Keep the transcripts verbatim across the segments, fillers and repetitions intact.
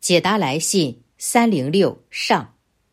解答来信三零六上。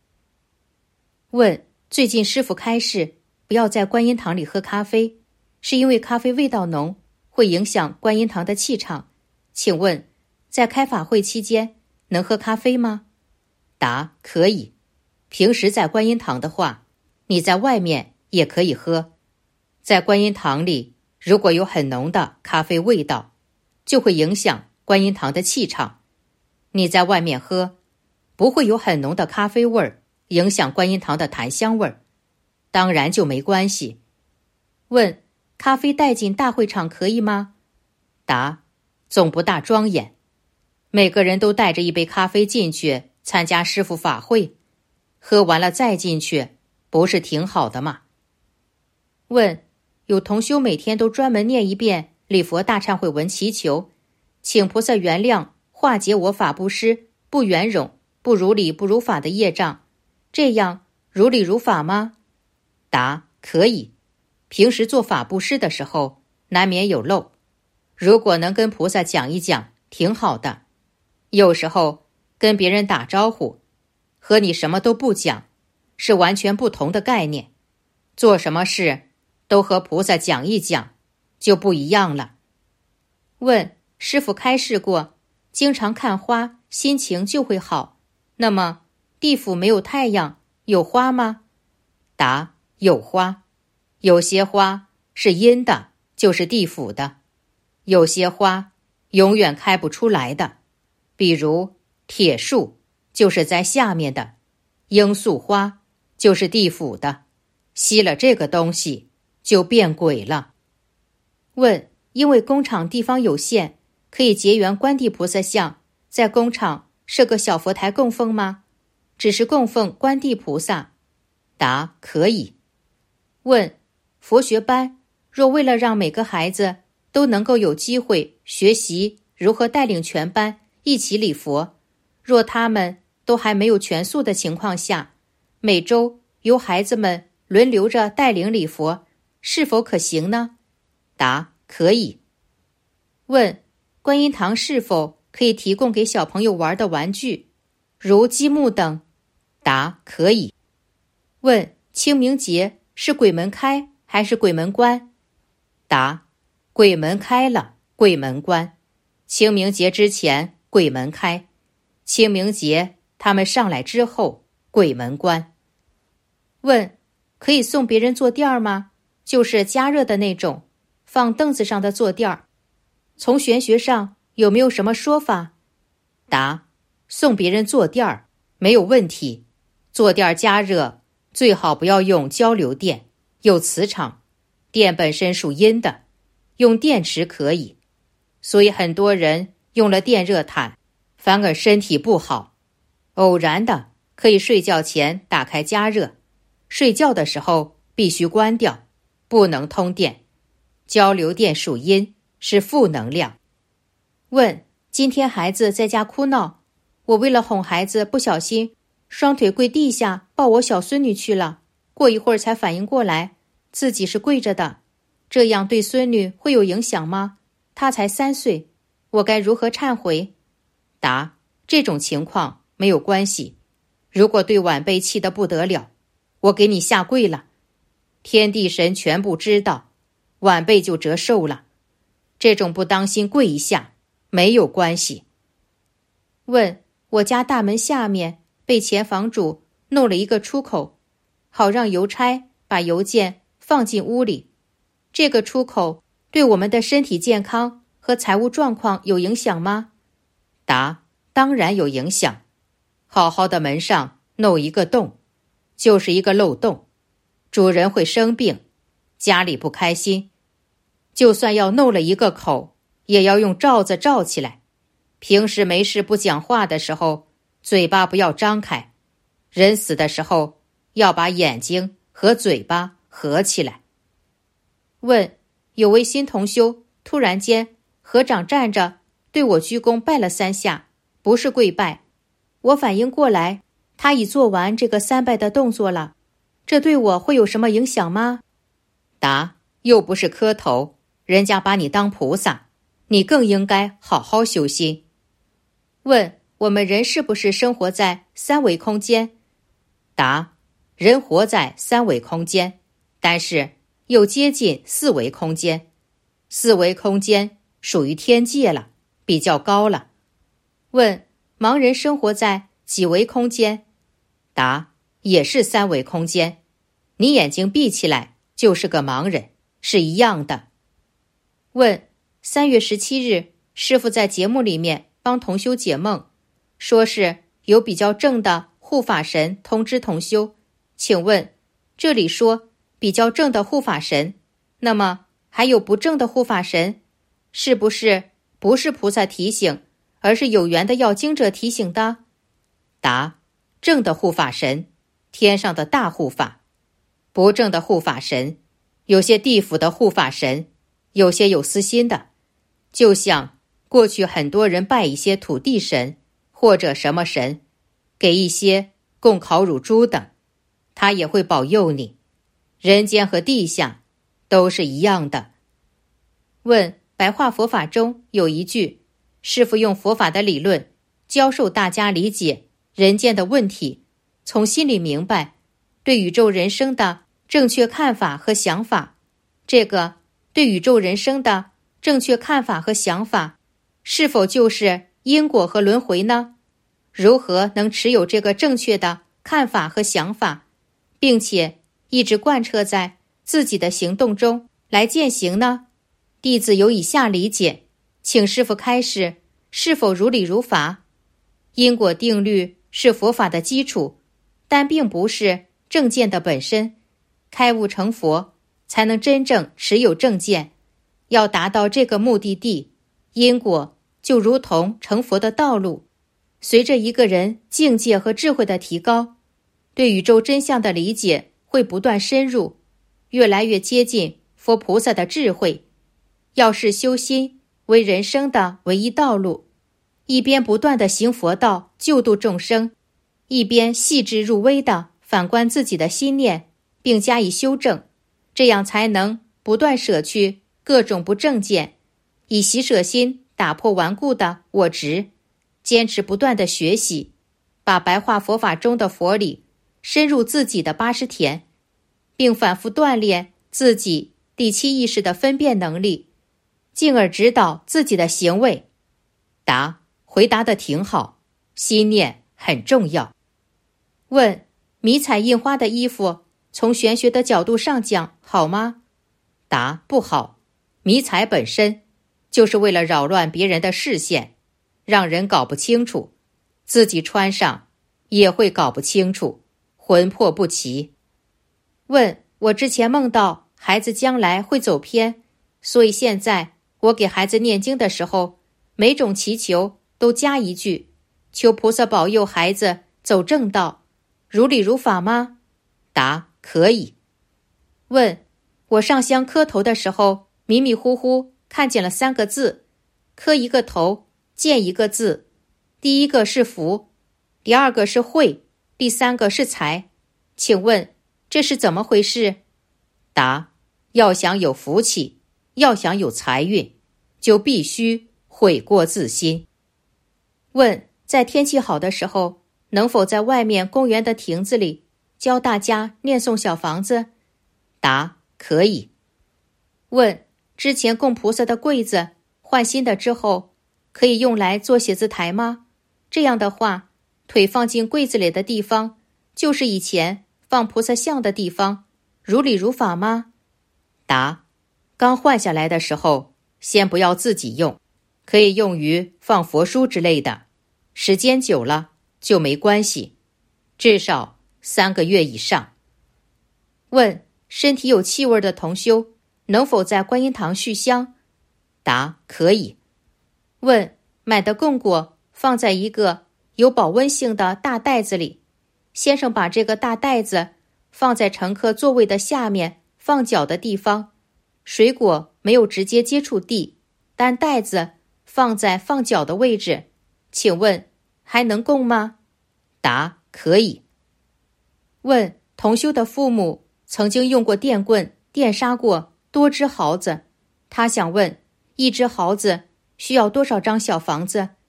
问：最近师父开示不要在观音堂里喝咖啡，是因为咖啡味道浓，会影响观音堂的气场。请问，在开法会期间能喝咖啡吗？答：可以。平时在观音堂的话，你在外面也可以喝。在观音堂里，如果有很浓的咖啡味道，就会影响观音堂的气场。你在外面喝，不会有很浓的咖啡味儿，影响观音堂的檀香味儿，当然就没关系。问：咖啡带进大会场可以吗？答：总不大庄严。每个人都带着一杯咖啡进去参加师父法会，喝完了再进去，不是挺好的吗？问：有同修每天都专门念一遍礼佛大忏悔文祈求，请菩萨原谅化解我法布施不圆融不如理不如法的业障，这样如理如法吗？答：可以。平时做法布施的时候难免有漏，如果能跟菩萨讲一讲挺好的。有时候跟别人打招呼和你什么都不讲是完全不同的概念，做什么事都和菩萨讲一讲就不一样了。问：师父开示过经常看花心情就会好，那么地府没有太阳有花吗？答：有花。有些花是阴的，就是地府的；有些花永远开不出来的，比如铁树就是在下面的，罂粟花就是地府的，吸了这个东西就变鬼了。问：因为工厂地方有限，可以结缘观地菩萨像，在工厂设个小佛台供奉吗？只是供奉观地菩萨。答：可以。问：佛学班若为了让每个孩子都能够有机会学习如何带领全班一起礼佛，若他们都还没有全素的情况下，每周由孩子们轮流着带领礼佛，是否可行呢？答：可以。问：观音堂是否可以提供给小朋友玩的玩具，如积木等？答：可以。问：清明节是鬼门开还是鬼门关？答：鬼门开了，鬼门关。清明节之前鬼门开，清明节他们上来之后鬼门关。问：可以送别人坐垫儿吗？就是加热的那种，放凳子上的坐垫儿。从玄学上有没有什么说法？答：送别人坐垫儿没有问题，坐垫儿加热最好不要用交流电，有磁场，电本身属阴的，用电池可以。所以很多人用了电热毯反而身体不好。偶然的可以睡觉前打开加热，睡觉的时候必须关掉，不能通电。交流电属阴，是负能量。问：今天孩子在家哭闹，我为了哄孩子不小心双腿跪地下抱我小孙女去了，过一会儿才反应过来自己是跪着的，这样对孙女会有影响吗？她才三岁，我该如何忏悔？答：这种情况没有关系。如果对晚辈气得不得了，我给你下跪了，天地神全部知道，晚辈就折寿了。这种不当心跪一下没有关系。问：我家大门下面被前房主弄了一个出口，好让邮差把邮件放进屋里，这个出口对我们的身体健康和财务状况有影响吗？答：当然有影响。好好的门上弄一个洞，就是一个漏洞，主人会生病，家里不开心，就算要弄了一个口，也要用罩子罩起来。平时没事不讲话的时候，嘴巴不要张开，人死的时候要把眼睛和嘴巴合起来。问：有位新同修突然间合掌站着对我鞠躬拜了三下，不是跪拜，我反应过来他已做完这个三拜的动作了，这对我会有什么影响吗？答：又不是磕头，人家把你当菩萨，你更应该好好修心。问： 我们人是不是生活在三维空间？答：人活在三维空间，但是又接近四维空间。四维空间属于天界了，比较高了。问：盲人生活在几维空间？答：也是三维空间。你眼睛闭起来就是个盲人，是一样的。问：三月十七日，师父在节目里面帮同修解梦，说是有比较正的护法神通知同修，请问这里说比较正的护法神，那么还有不正的护法神，是不是不是菩萨提醒，而是有缘的要经者提醒的？答：正的护法神，天上的大护法；不正的护法神，有些地府的护法神，有些有私心的。就像过去很多人拜一些土地神或者什么神，给一些供烤乳猪等，他也会保佑你。人间和地下都是一样的。问：白话佛法中有一句，师父用佛法的理论教授大家理解人间的问题，从心里明白对宇宙人生的正确看法和想法。这个对宇宙人生的正确看法和想法，是否就是因果和轮回呢？如何能持有这个正确的看法和想法，并且一直贯彻在自己的行动中来践行呢？弟子有以下理解，请师父开示，是否如理如法？因果定律是佛法的基础，但并不是正见的本身。开悟成佛，才能真正持有正见。要达到这个目的地，因果就如同成佛的道路。随着一个人境界和智慧的提高，对宇宙真相的理解会不断深入，越来越接近佛菩萨的智慧。要视修心为人生的唯一道路，一边不断地行佛道救度众生，一边细致入微地反观自己的心念，并加以修正，这样才能不断舍去各种不正见，以喜舍心打破顽固的我执，坚持不断的学习，把白话佛法中的佛理深入自己的八识田，并反复锻炼自己第七意识的分辨能力，进而指导自己的行为。答：回答得挺好，心念很重要。问：迷彩印花的衣服从玄学的角度上讲好吗？答：不好。迷彩本身就是为了扰乱别人的视线，让人搞不清楚，自己穿上也会搞不清楚，魂魄不齐。问：我之前梦到孩子将来会走偏，所以现在我给孩子念经的时候，每种祈求都加一句，求菩萨保佑孩子走正道，如理如法吗？答：可以。问：我上香磕头的时候，迷迷糊糊看见了三个字，磕一个头，见一个字，第一个是福，第二个是慧，第三个是财，请问这是怎么回事？答：要想有福气，要想有财运，就必须悔过自新。问：在天气好的时候，能否在外面公园的亭子里教大家念诵小房子？答：可以。问：之前供菩萨的柜子换新的之后，可以用来做写字台吗？这样的话，腿放进柜子里的地方就是以前放菩萨像的地方，如理如法吗？答：刚换下来的时候，先不要自己用，可以用于放佛书之类的，时间久了就没关系，至少三个月以上。问：身体有气味的同修能否在观音堂续香？答：可以。问：买的供果放在一个有保温性的大袋子里，先生把这个大袋子放在乘客座位的下面放脚的地方，水果没有直接接触地，但袋子放在放脚的位置，请问还能供吗？答：可以。问：同修的父母曾经用过电棍电杀过多只耗子，他想问，一只耗子需要多少张小房子？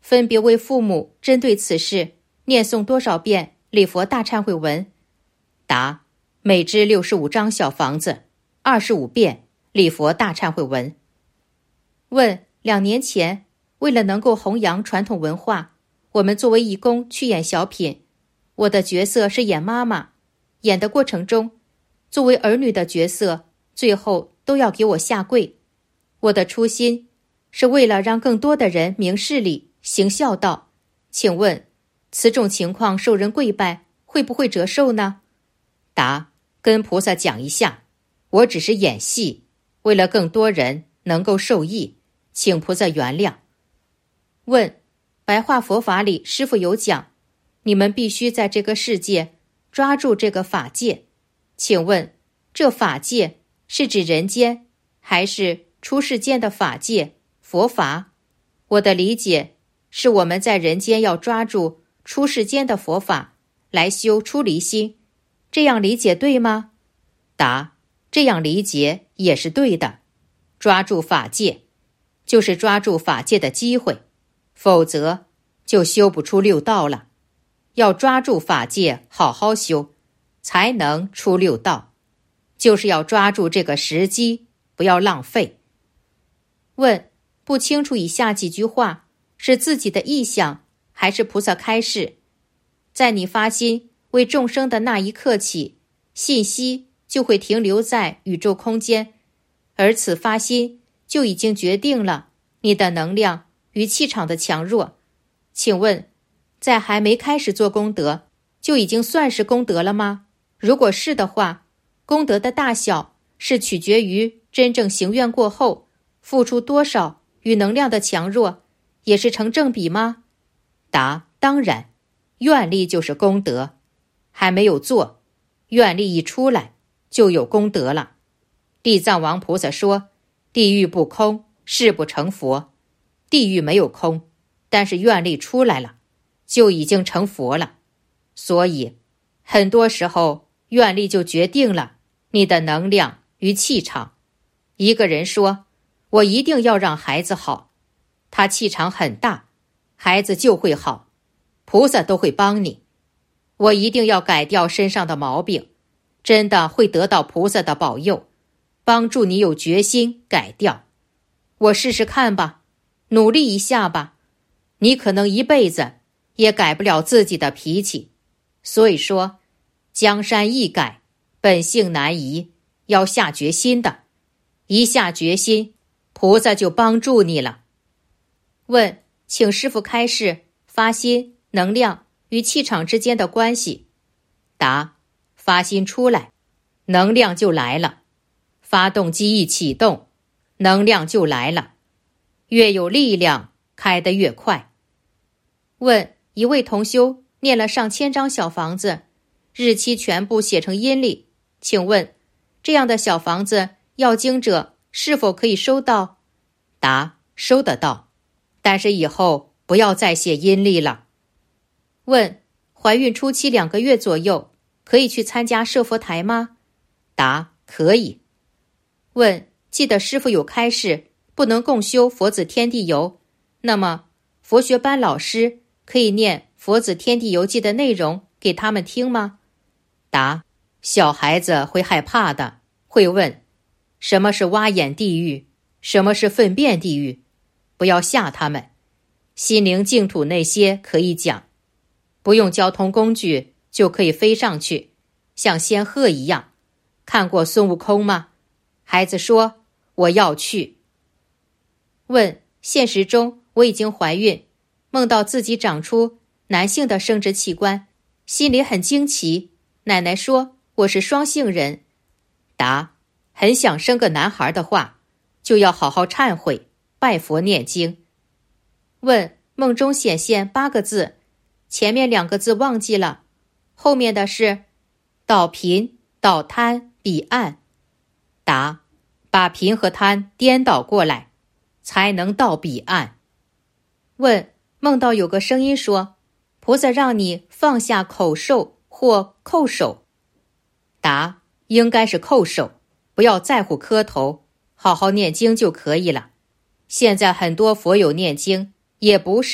分别为父母针对此事念诵多少遍礼佛大忏悔文？答：每支六十五张小房子，二十五遍礼佛大忏悔文。问：两年前，为了能够弘扬传统文化，我们作为义工去演小品，我的角色是演妈妈，演的过程中，作为儿女的角色，最后都要给我下跪。我的初心是为了让更多的人明事理、行孝道。请问，此种情况受人跪拜，会不会折寿呢？答：跟菩萨讲一下，我只是演戏，为了更多人能够受益，请菩萨原谅。问：白话佛法里师父有讲，你们必须在这个世界抓住这个法界，请问这法界是指人间，还是出世间的法界佛法？我的理解是我们在人间要抓住出世间的佛法来修出离心，这样理解对吗？答：这样理解也是对的。抓住法界就是抓住法界的机会，否则就修不出六道了。要抓住法界好好修，才能出六道，就是要抓住这个时机，不要浪费。问：不清楚以下几句话是自己的意想，还是菩萨开示？在你发心为众生的那一刻起，信息就会停留在宇宙空间，而此发心就已经决定了你的能量与气场的强弱。请问，在还没开始做功德，就已经算是功德了吗？如果是的话，功德的大小是取决于真正行愿过后付出多少，与能量的强弱也是成正比吗？答：当然，愿力就是功德，还没有做，愿力一出来就有功德了。地藏王菩萨说，地狱不空，誓不成佛。地狱没有空，但是愿力出来了，就已经成佛了。所以很多时候愿力就决定了你的能量与气场。一个人说，我一定要让孩子好，他气场很大，孩子就会好，菩萨都会帮你。我一定要改掉身上的毛病，真的会得到菩萨的保佑，帮助你有决心改掉。我试试看吧，努力一下吧，你可能一辈子也改不了自己的脾气。所以说，江山易改，本性难移，要下决心的。一下决心，菩萨就帮助你了。问：请师父开示发心、能量与气场之间的关系。答：发心出来，能量就来了；发动机一启动，能量就来了。越有力量，开得越快。问：一位同修念了上千张小房子，日期全部写成阴历，请问这样的小房子要经者是否可以收到？答：收得到，但是以后不要再写阴历了。问：怀孕初期两个月左右，可以去参加设佛台吗？答：可以。问：记得师父有开示，不能共修佛子天地游，那么佛学班老师可以念佛子天地游记的内容给他们听吗？答：小孩子会害怕的，会问什么是挖眼地狱，什么是粪便地狱，不要吓他们。心灵净土那些可以讲，不用交通工具就可以飞上去，像仙鹤一样。看过孙悟空吗？孩子说我要去。问：现实中我已经怀孕，梦到自己长出男性的生殖器官，心里很惊奇，奶奶说我是双性人。答：很想生个男孩的话，就要好好忏悔，拜佛念经。问：梦中显现八个字，前面两个字忘记了，后面的是倒贫、倒贪、彼岸。答：把贫和贪颠倒过来，才能到彼岸。问：梦到有个声音说，菩萨让你放下口授或叩首。答：应该是叩首，不要在乎磕头，好好念经就可以了。现在很多佛友念经也不是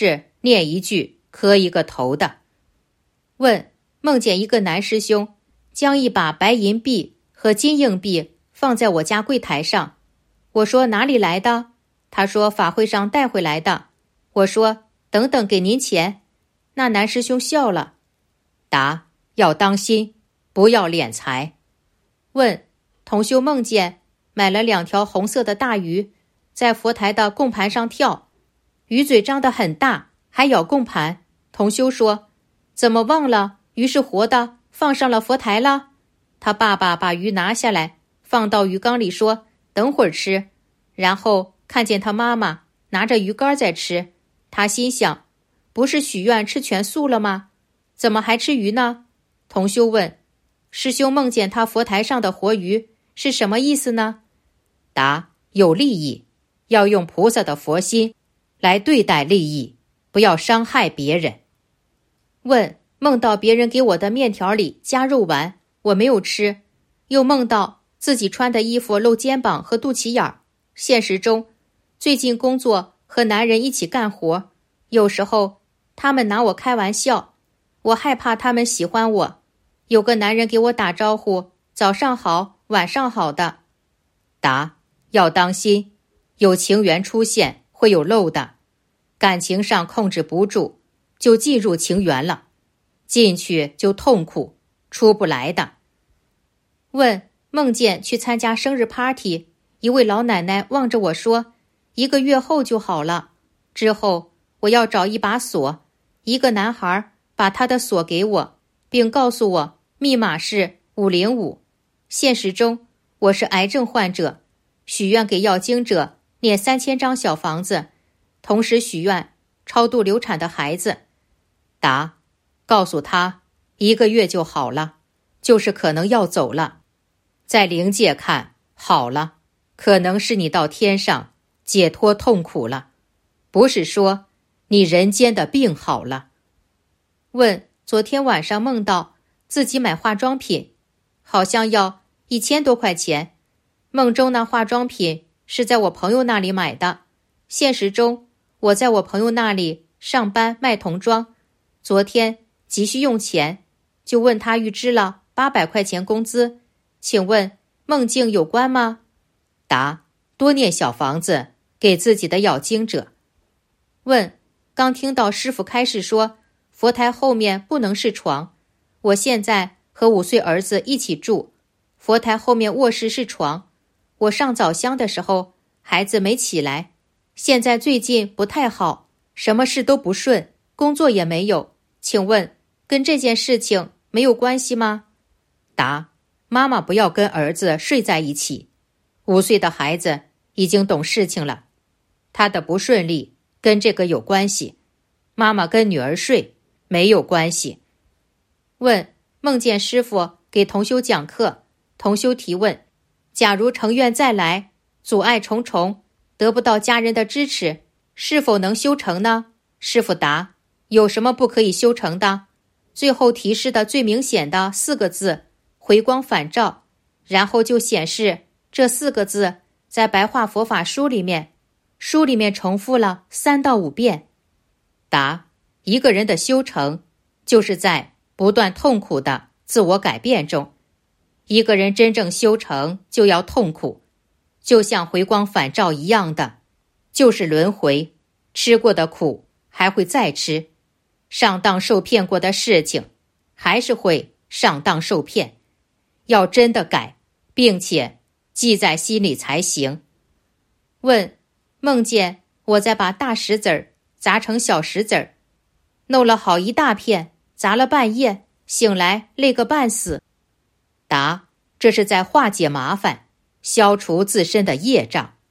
念一句磕一个头的。问：梦见一个男师兄将一把白银币和金硬币放在我家柜台上，我说哪里来的？他说法会上带回来的。我说等等给您钱。那男师兄笑了。答：要当心，不要敛财。问：同修梦见买了两条红色的大鱼，在佛台的供盘上跳，鱼嘴张得很大，还咬供盘。同修说：怎么忘了鱼是活的，放上了佛台了？他爸爸把鱼拿下来放到鱼缸里，说等会儿吃，然后看见他妈妈拿着鱼干在吃，他心想，不是许愿吃全素了吗？怎么还吃鱼呢？同修问：师兄梦见他佛台上的活鱼是什么意思呢？答：有利益，要用菩萨的佛心来对待利益，不要伤害别人。问：梦到别人给我的面条里加肉丸，我没有吃，又梦到自己穿的衣服露肩膀和肚脐眼儿。现实中，最近工作和男人一起干活，有时候他们拿我开玩笑，我害怕他们喜欢我。有个男人给我打招呼，早上好，晚上好的。答：要当心，有情缘出现会有漏的，感情上控制不住，就进入情缘了，进去就痛苦，出不来的。问：梦见去参加生日 party， 一位老奶奶望着我说，一个月后就好了，之后我要找一把锁，一个男孩把他的锁给我，并告诉我密码是五零五。现实中我是癌症患者，许愿给要经者念三千张小房子，同时许愿超度流产的孩子。答：告诉他一个月就好了，就是可能要走了。在灵界看好了，可能是你到天上解脱痛苦了，不是说你人间的病好了。问：昨天晚上梦到自己买化妆品，好像要一千多块钱，梦中那化妆品是在我朋友那里买的，现实中我在我朋友那里上班卖童装，昨天急需用钱，就问他预支了八百块钱工资，请问梦境有关吗？答：多念小房子给自己的要经者。问：刚听到师父开示说佛台后面不能是床，我现在和五岁儿子一起住，佛台后面卧室是床，我上早香的时候孩子没起来，现在最近不太好，什么事都不顺，工作也没有，请问跟这件事情没有关系吗？答：妈妈不要跟儿子睡在一起，五岁的孩子已经懂事情了，他的不顺利跟这个有关系，妈妈跟女儿睡没有关系。问：梦见师父给同修讲课，同修提问：假如成愿再来，阻碍重重，得不到家人的支持，是否能修成呢？师父答：有什么不可以修成的？最后提示的最明显的四个字：回光返照，然后就显示这四个字在白话佛法书里面，书里面重复了三到五遍。答：一个人的修成，就是在不断痛苦的自我改变中。一个人真正修成，就要痛苦，就像回光返照一样的，就是轮回，吃过的苦还会再吃，上当受骗过的事情还是会上当受骗，要真的改，并且记在心里才行。问：梦见我在把大石子儿砸成小石子儿，弄了好一大片，砸了半夜，醒来累个半死。答：这是在化解麻烦，消除自身的业障。